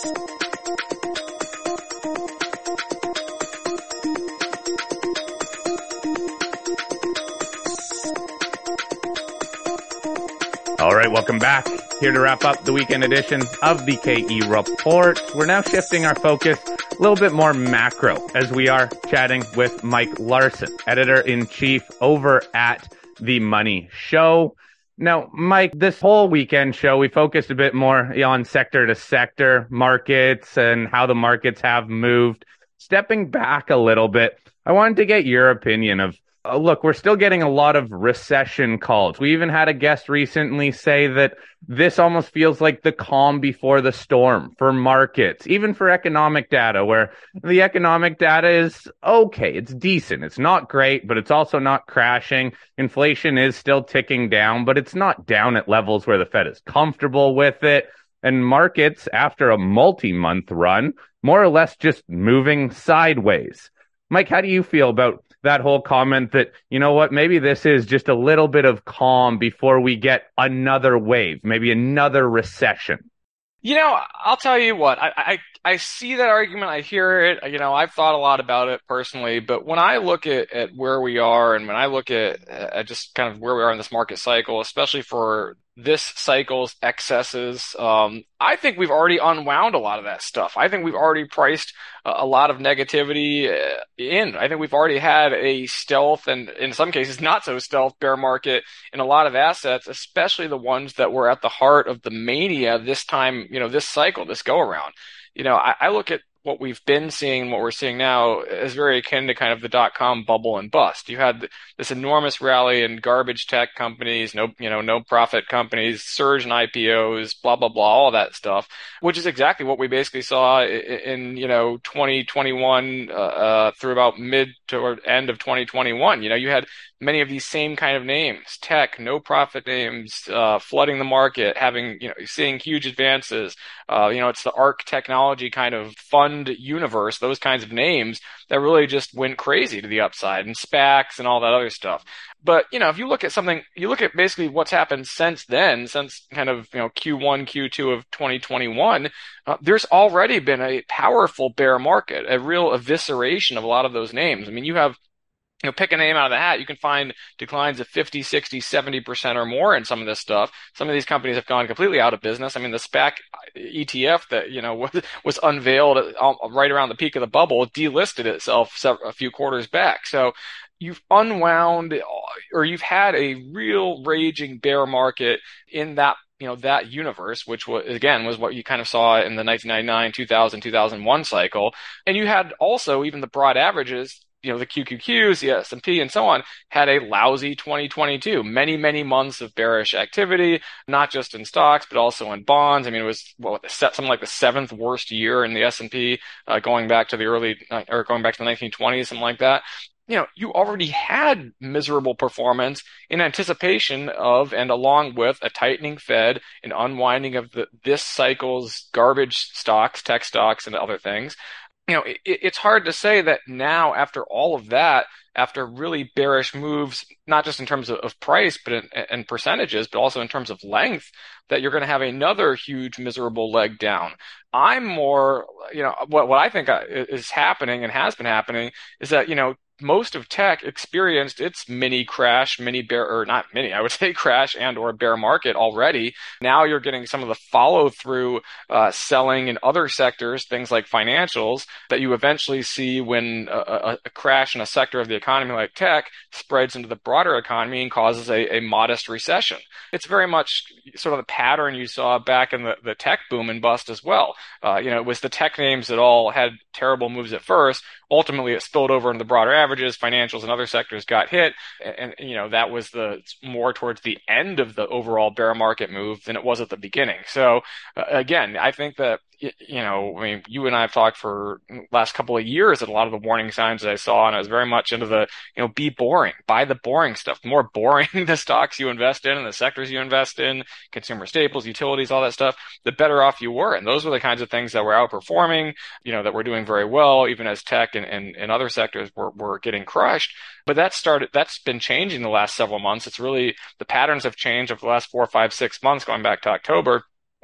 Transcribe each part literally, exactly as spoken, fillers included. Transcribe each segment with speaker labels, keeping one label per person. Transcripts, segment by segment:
Speaker 1: All right, welcome back. Here to wrap up the weekend edition of the K E Report. We're now shifting our focus a little bit more macro as we are chatting with Mike Larson, editor-in-chief over at The Money Show. Now, Mike, this whole weekend show, we focused a bit more on sector to sector markets and how the markets have moved. Stepping back a little bit, I wanted to get your opinion of Uh, look, we're still getting a lot of recession calls. We even had a guest recently say that this almost feels like the calm before the storm for markets, even for economic data, where the economic data is okay. It's decent. It's not great, but it's also not crashing. Inflation is still ticking down, but it's not down at levels where the Fed is comfortable with it. And markets, after a multi-month run, more or less just moving sideways. Mike, how do you feel about that whole comment that, you know what, maybe this is just a little bit of calm before we get another wave, maybe another recession?
Speaker 2: You know, I'll tell you what, I, I, I see that argument. I hear it. You know, I've thought a lot about it personally, but when I look at, at where we are and when I look at, at just kind of where we are in this market cycle, especially for this cycle's excesses, um, I think we've already unwound a lot of that stuff. I think we've already priced a, a lot of negativity uh, in. I think we've already had a stealth and in some cases not so stealth bear market in a lot of assets, especially the ones that were at the heart of the mania this time, you know, this cycle, this go around. You know, I, I look at what we've been seeing, what we're seeing now is very akin to kind of the dot-com bubble and bust. You had this enormous rally in garbage tech companies, no, you know, no profit companies, surge in I P Os, blah, blah, blah, all that stuff, which is exactly what we basically saw in, in you know, twenty twenty-one, uh, uh, through about mid to end of twenty twenty-one. You know, you had many of these same kind of names, tech, no profit names, uh, flooding the market, having, you know, seeing huge advances. Uh, you know, it's the ARK technology kind of fund universe, those kinds of names that really just went crazy to the upside, and SPACs and all that other stuff. But, you know, if you look at something, you look at basically what's happened since then, since kind of, you know, Q one, Q two of twenty twenty-one, uh, there's already been a powerful bear market, a real evisceration of a lot of those names. I mean, you have, you know, pick a name out of the hat. You can find declines of fifty, sixty, seventy percent or more in some of this stuff. Some of these companies have gone completely out of business. I mean, the SPAC E T F that, you know, was, was unveiled right around the peak of the bubble delisted itself a few quarters back. So you've unwound, or you've had a real raging bear market in that, you know, that universe, which was, again, was what you kind of saw in the nineteen ninety-nine, two thousand, two thousand one cycle. And you had also even the broad averages, you know, the Q Q Qs, the S and P and so on, had a lousy twenty twenty-two. Many, many months of bearish activity, not just in stocks, but also in bonds. I mean, it was what, something like the seventh worst year in the S and P, uh, going back to the early, or going back to the nineteen twenties, something like that. You know, you already had miserable performance in anticipation of and along with a tightening Fed, an unwinding of the, this cycle's garbage stocks, tech stocks, and other things. You know, it, it's hard to say that now, after all of that, after really bearish moves, not just in terms of, of price, but in, in percentages, but also in terms of length, that you're going to have another huge miserable leg down. I'm more, you know, what, what I think is happening and has been happening is that, you know, most of tech experienced its mini crash, mini bear, or not mini, I would say crash and or bear market already. Now you're getting some of the follow through uh, selling in other sectors, things like financials, that you eventually see when a, a, a crash in a sector of the economy like tech spreads into the broader economy and causes a, a modest recession. It's very much sort of the pattern you saw back in the, the tech boom and bust as well. Uh, you know, it was the tech names that all had terrible moves at first. Ultimately, it spilled over into the broader averages. Financials and other sectors got hit. And, and, you know, that was the more towards the end of the overall bear market move than it was at the beginning. So, uh, again, I think that, you know, I mean, you and I have talked for the last couple of years at a lot of the warning signs that I saw, and I was very much into the, you know, be boring, buy the boring stuff. The more boring the stocks you invest in and the sectors you invest in, consumer staples, utilities, all that stuff, the better off you were. And those were the kinds of things that were outperforming, you know, that were doing very well, even as tech and, and, and other sectors were, were getting crushed. But that started, that's been changing the last several months. It's really, the patterns have changed over the last four, five, six months, going back to October.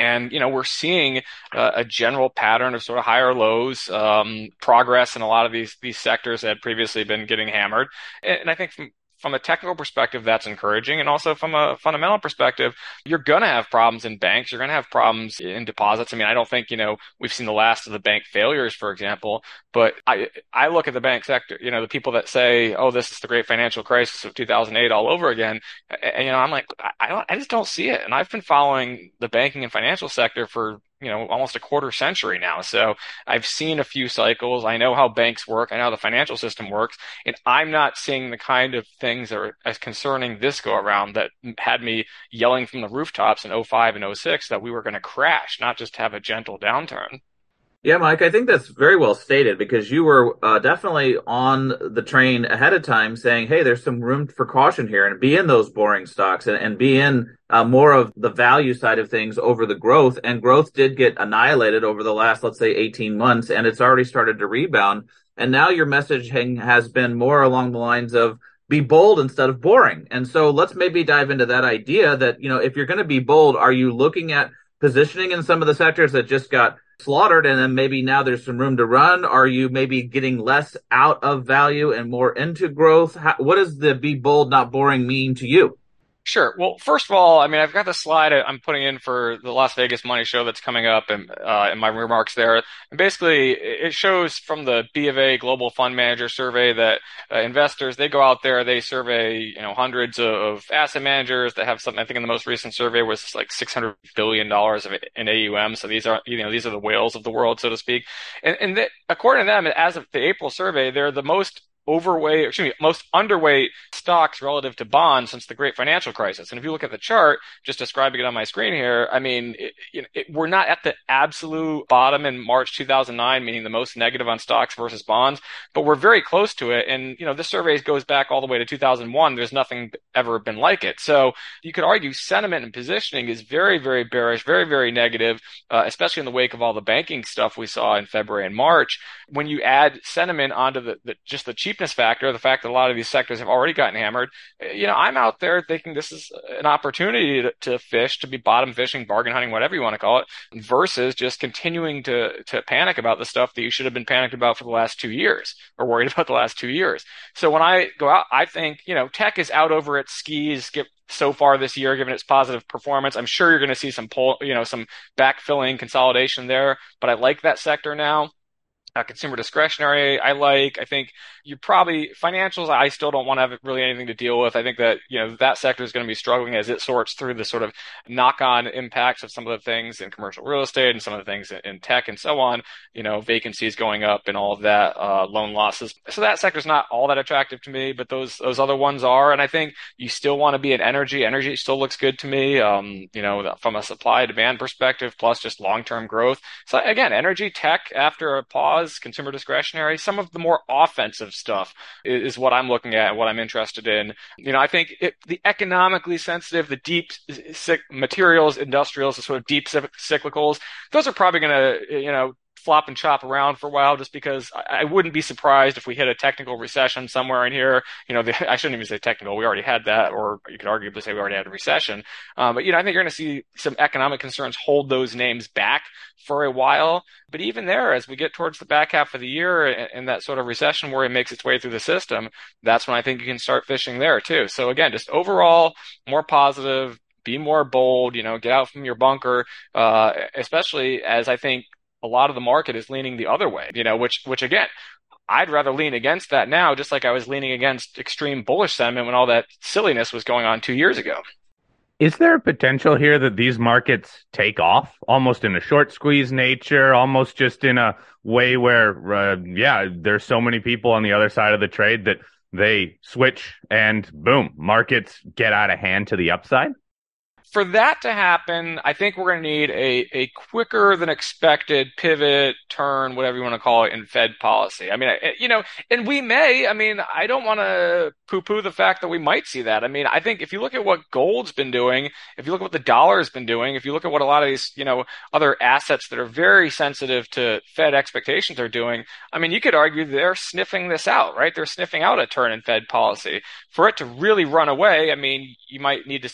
Speaker 2: And, you know, we're seeing uh, a general pattern of sort of higher lows, um, progress in a lot of these these sectors that had previously been getting hammered. And, and I think from from a technical perspective, that's encouraging. And also from a fundamental perspective, you're going to have problems in banks. You're going to have problems in deposits. I mean, I don't think, you know, we've seen the last of the bank failures, for example, but I, I look at the bank sector, you know, the people that say, oh, this is the great financial crisis of two thousand eight all over again. And, you know, I'm like, I don't, I just don't see it. And I've been following the banking and financial sector for, you know, almost a quarter century now. So I've seen a few cycles. I know how banks work. I know how the financial system works. And I'm not seeing the kind of things that are as concerning this go around that had me yelling from the rooftops in oh five and oh six that we were going to crash, not just have a gentle downturn.
Speaker 3: Yeah, Mike, I think that's very well stated because you were uh, definitely on the train ahead of time saying, hey, there's some room for caution here and be in those boring stocks and, and be in uh, more of the value side of things over the growth. And growth did get annihilated over the last, let's say, eighteen months, and it's already started to rebound. And now your messaging has been more along the lines of be bold instead of boring. And so let's maybe dive into that idea that, you know, if you're going to be bold, are you looking at positioning in some of the sectors that just got slaughtered and then maybe now there's some room to run? Are you maybe getting less out of value and more into growth? How, what does the be bold, not boring mean to you?
Speaker 2: Sure. Well, first of all, I mean, I've got the slide I'm putting in for the Las Vegas Money Show that's coming up and uh, in my remarks there. And basically, it shows from the B of A Global Fund Manager Survey that uh, investors, they go out there, they survey, you know, hundreds of asset managers that have something. I think in the most recent survey was like six hundred billion dollars of in A U M. So these are, you know, these are the whales of the world, so to speak. And, and that, according to them, as of the April survey, they're the most overweight, excuse me, most underweight stocks relative to bonds since the great financial crisis. And if you look at the chart, just describing it on my screen here, I mean, it, it, it, we're not at the absolute bottom in March two thousand nine, meaning the most negative on stocks versus bonds, but we're very close to it. And, you know, this survey goes back all the way to two thousand one. There's nothing ever been like it. So you could argue sentiment and positioning is very, very bearish, very, very negative, uh, especially in the wake of all the banking stuff we saw in February and March. When you add sentiment onto the, the just the cheap factor, the fact that a lot of these sectors have already gotten hammered, you know, I'm out there thinking this is an opportunity to, to fish, to be bottom fishing, bargain hunting, whatever you want to call it, versus just continuing to to panic about the stuff that you should have been panicked about for the last two years or worried about the last two years. So when I go out, I think, you know, tech is out over its skis so far this year, given its positive performance. I'm sure you're going to see some pull, you know, some backfilling consolidation there, but I like that sector now. Uh, consumer discretionary, I like. I think you probably financials. I still don't want to have really anything to deal with. I think that you know that sector is going to be struggling as it sorts through the sort of knock-on impacts of some of the things in commercial real estate and some of the things in tech and so on. You know, vacancies going up and all of that, uh, loan losses. So that sector is not all that attractive to me, but those those other ones are. And I think you still want to be in energy. Energy still looks good to me. Um, you know, from a supply demand perspective, plus just long-term growth. So again, energy, tech after a pause. Consumer discretionary, some of the more offensive stuff is, is what I'm looking at and what I'm interested in. You know, I think it, the economically sensitive, the deep materials, industrials, the sort of deep cyclicals, those are probably going to, you know, flop and chop around for a while, just because I, I wouldn't be surprised if we hit a technical recession somewhere in here. You know, the, I shouldn't even say technical. We already had that, or you could arguably say we already had a recession. Um, but, you know, I think you're going to see some economic concerns hold those names back for a while. But even there, as we get towards the back half of the year and, and that sort of recession where it makes its way through the system, that's when I think you can start fishing there too. So again, just overall more positive, be more bold, you know, get out from your bunker, uh, especially as I think a lot of the market is leaning the other way, you know, which, which again, I'd rather lean against that now, just like I was leaning against extreme bullish sentiment when all that silliness was going on two years ago.
Speaker 1: Is there a potential here that these markets take off almost in a short squeeze nature, almost just in a way where, uh, yeah, there's so many people on the other side of the trade that they switch and boom, markets get out of hand to the upside?
Speaker 2: For that to happen, I think we're going to need a, a quicker than expected pivot, turn, whatever you want to call it, in Fed policy. I mean, you know, and we may, I mean, I don't want to poo-poo the fact that we might see that. I mean, I think if you look at what gold's been doing, if you look at what the dollar's been doing, if you look at what a lot of these, you know, other assets that are very sensitive to Fed expectations are doing, I mean, you could argue they're sniffing this out, right? They're sniffing out a turn in Fed policy. For it to really run away, I mean, you might need to see the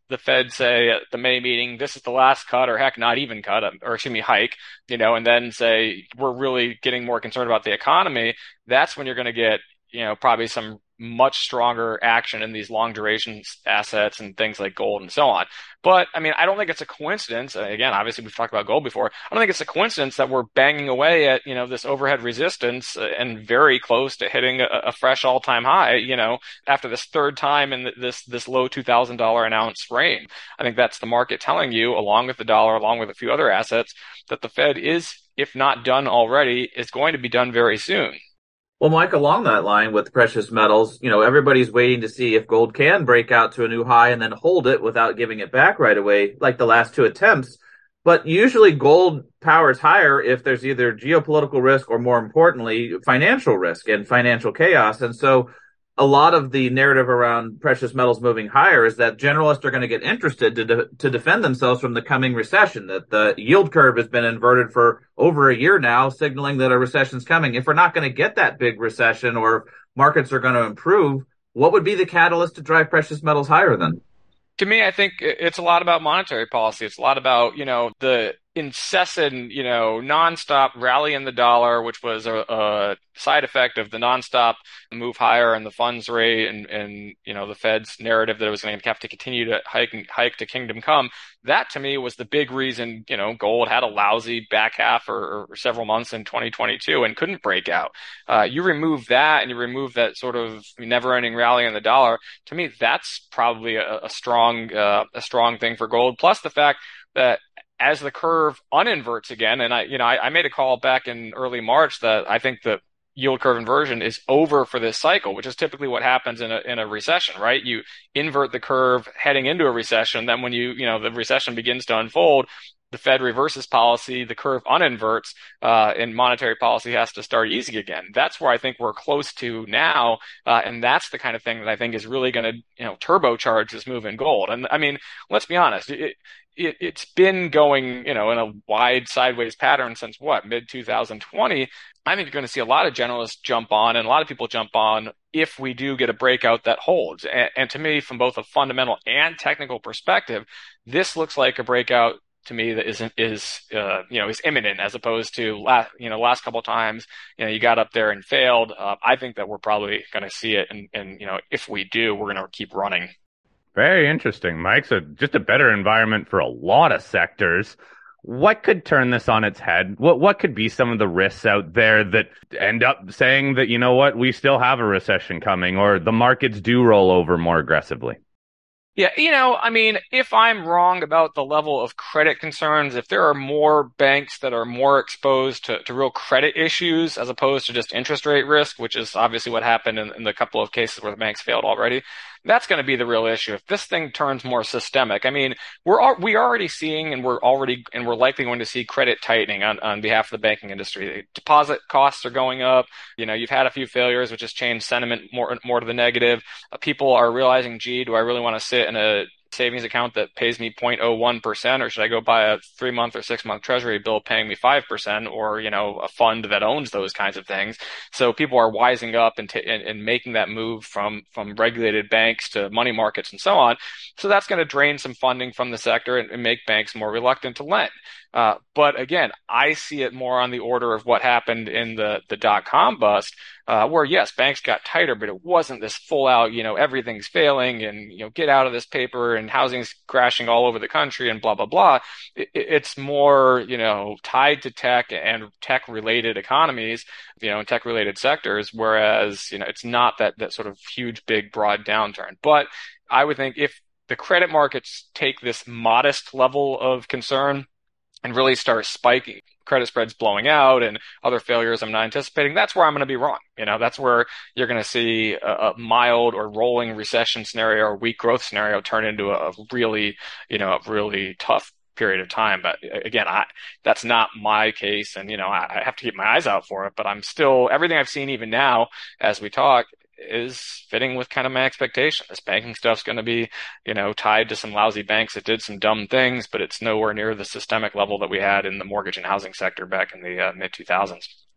Speaker 2: the Fed say at the May meeting, this is the last cut, or heck, not even cut, or excuse me, hike, you know, and then say we're really getting more concerned about the economy, that's when you're going to get, you know, probably some much stronger action in these long duration assets and things like gold and so on. But I mean, I don't think it's a coincidence. Again, obviously we've talked about gold before. I don't think it's a coincidence that we're banging away at, you know, this overhead resistance and very close to hitting a, a fresh all-time high, you know, after this third time in this, this low two thousand dollars an ounce range. I think that's the market telling you, along with the dollar, along with a few other assets, that the Fed is, if not done already, is going to be done very soon.
Speaker 3: Well, Mike, along that line with precious metals, you know, everybody's waiting to see if gold can break out to a new high and then hold it without giving it back right away, like the last two attempts. But usually gold powers higher if there's either geopolitical risk or, more importantly, financial risk and financial chaos. And so a lot of the narrative around precious metals moving higher is that generalists are going to get interested to de- to defend themselves from the coming recession, that the yield curve has been inverted for over a year now, signaling that a recession's coming. If we're not going to get that big recession, or markets are going to improve, what would be the catalyst to drive precious metals higher then?
Speaker 2: To me, I think it's a lot about monetary policy. It's a lot about, you know, the incessant, you know, nonstop rally in the dollar, which was a, a side effect of the nonstop move higher in the funds rate and, and, you know, the Fed's narrative that it was going to have to continue to hike and hike to kingdom come. That to me was the big reason, you know, gold had a lousy back half or, or several months in twenty twenty-two and couldn't break out. Uh, you remove that and you remove that sort of never ending rally in the dollar. To me, that's probably a, a strong, uh, a strong thing for gold. Plus the fact that as the curve uninverts again, and I, you know, I, I made a call back in early March that I think the yield curve inversion is over for this cycle, which is typically what happens in a in a recession, right? You invert the curve heading into a recession. Then when you, you know, the recession begins to unfold, the Fed reverses policy, the curve uninverts, uh, and monetary policy has to start easing again. That's where I think we're close to now. Uh, and that's the kind of thing that I think is really going to, you know, turbocharge this move in gold. And I mean, let's be honest. It, It, it's been going, you know, in a wide sideways pattern since what, mid twenty twenty. I think you're going to see a lot of generalists jump on and a lot of people jump on if we do get a breakout that holds. And, and to me, from both a fundamental and technical perspective, this looks like a breakout to me that isn't is uh, you know is imminent, as opposed to last you know last couple of times you know you got up there and failed. Uh, I think that we're probably going to see it, and and you know if we do, we're going to keep running.
Speaker 1: Very interesting, Mike. So just a better environment for a lot of sectors. What could turn this on its head? What what could be some of the risks out there that end up saying that, you know what, we still have a recession coming, or the markets do roll over more aggressively?
Speaker 2: Yeah, you know, I mean, if I'm wrong about the level of credit concerns, if there are more banks that are more exposed to, to real credit issues as opposed to just interest rate risk, which is obviously what happened in, in the couple of cases where the banks failed already, that's going to be the real issue. If this thing turns more systemic, I mean, we're al- we already seeing, and we're already and we're likely going to see credit tightening on, on behalf of the banking industry. Deposit costs are going up. You know, you've had a few failures, which has changed sentiment more more to the negative. Uh, people are realizing, gee, do I really want to sit in a savings account that pays me zero point zero one percent, or should I go buy a three month or six month treasury bill paying me five percent, or, you know, a fund that owns those kinds of things? So people are wising up and, t- and, and making that move from, from regulated banks to money markets and so on. So that's going to drain some funding from the sector and, and make banks more reluctant to lend. Uh, but again, I see it more on the order of what happened in the, the dot-com bust, uh, where yes, banks got tighter, but it wasn't this full out, you know, everything's failing and, you know, get out of this paper and housing's crashing all over the country and blah, blah, blah. It, it's more, you know, tied to tech and tech related economies, you know, and tech related sectors, whereas, you know, it's not that, that sort of huge, big, broad downturn. But I would think if the credit markets take this modest level of concern and really start spiking, credit spreads blowing out and other failures I'm not anticipating, that's where I'm going to be wrong. You know, that's where you're going to see a, a mild or rolling recession scenario or weak growth scenario turn into a really, you know, a really tough period of time. But again, I, that's not my case. And, you know, I, I have to keep my eyes out for it, but I'm still, everything I've seen even now as we talk is fitting with kind of my expectation. This banking stuff's going to be, you know, tied to some lousy banks that did some dumb things, but it's nowhere near the systemic level that we had in the mortgage and housing sector back in the uh, mid two thousands.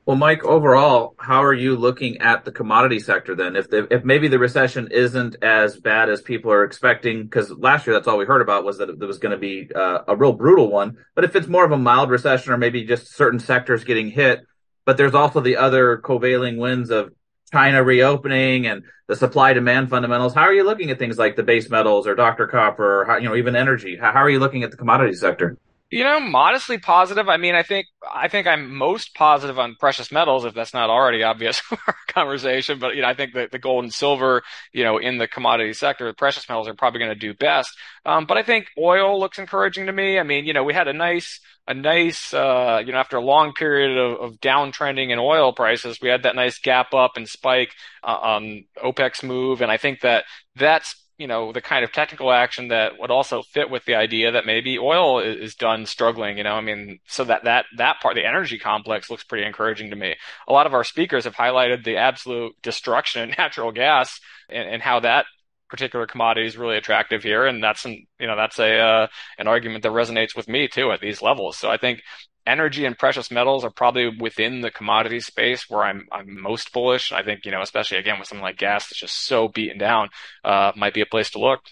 Speaker 3: Well, Mike, overall, how are you looking at the commodity sector then? If the, if maybe the recession isn't as bad as people are expecting, because last year that's all we heard about was that it was going to be uh, a real brutal one. But if it's more of a mild recession or maybe just certain sectors getting hit, but there's also the other covalent winds of China reopening and the supply demand fundamentals. How are you looking at things like the base metals or Doctor Copper or how, you know, even energy? How, how are you looking at the commodity sector?
Speaker 2: You know, modestly positive. I mean, I think I think I'm most positive on precious metals, if that's not already obvious for our conversation. But you know, I think that the gold and silver, you know, in the commodity sector, the precious metals are probably going to do best. Um, but I think oil looks encouraging to me. I mean, you know, we had a nice a nice, uh, you know, after a long period of, of downtrending in oil prices, we had that nice gap up and spike uh, on OPEC's move, and I think that that's you know, the kind of technical action that would also fit with the idea that maybe oil is, is done struggling, you know, I mean, so that, that, that part, the energy complex looks pretty encouraging to me. A lot of our speakers have highlighted the absolute destruction in natural gas and, and how that particular commodity is really attractive here. And that's, an, you know, that's a, uh, an argument that resonates with me too at these levels. So I think energy and precious metals are probably within the commodity space where I'm I'm most bullish. I think, you know, especially again with something like gas that's just so beaten down, uh, might be a place to look.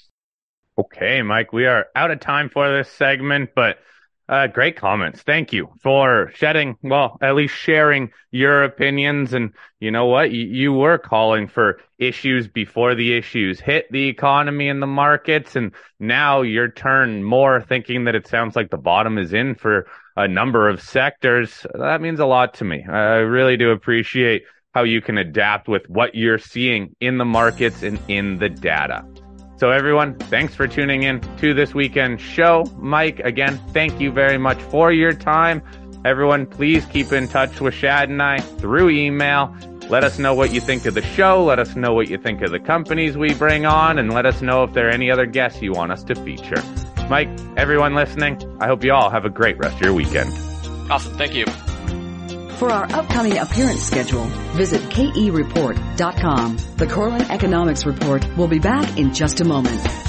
Speaker 1: Okay, Mike, we are out of time for this segment, but uh, great comments. Thank you for shedding, well, at least sharing your opinions. And you know what? You, you were calling for issues before the issues hit the economy and the markets. And now your turn more thinking that it sounds like the bottom is in for a number of sectors. That means a lot to me. I really do appreciate how you can adapt with what you're seeing in the markets and in the data. So everyone, thanks for tuning in to this weekend show. Mike, again, thank you very much for your time. Everyone, please keep in touch with Shad and I through email. Let us know what you think of the show. Let us know what you think of the companies we bring on, and let us know if there are any other guests you want us to feature. Mike, everyone listening, I hope you all have a great rest of your weekend.
Speaker 2: Awesome. Thank you.
Speaker 4: For our upcoming appearance schedule, visit K E report dot com. The Corlin Economics Report will be back in just a moment.